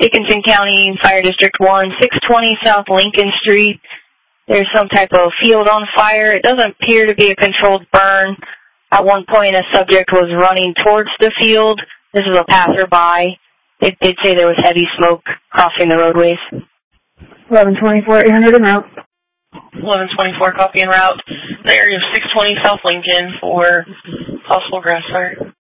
Dickinson County Fire District 1, 620 South Lincoln Street. There's some type of field on fire. It doesn't appear to be a controlled burn. At one point, a subject was running towards the field. This is a passerby. They did say there was heavy smoke crossing the roadways. 1124, 800 en route. 1124, copy en route. The area of 620 South Lincoln for possible grass fire.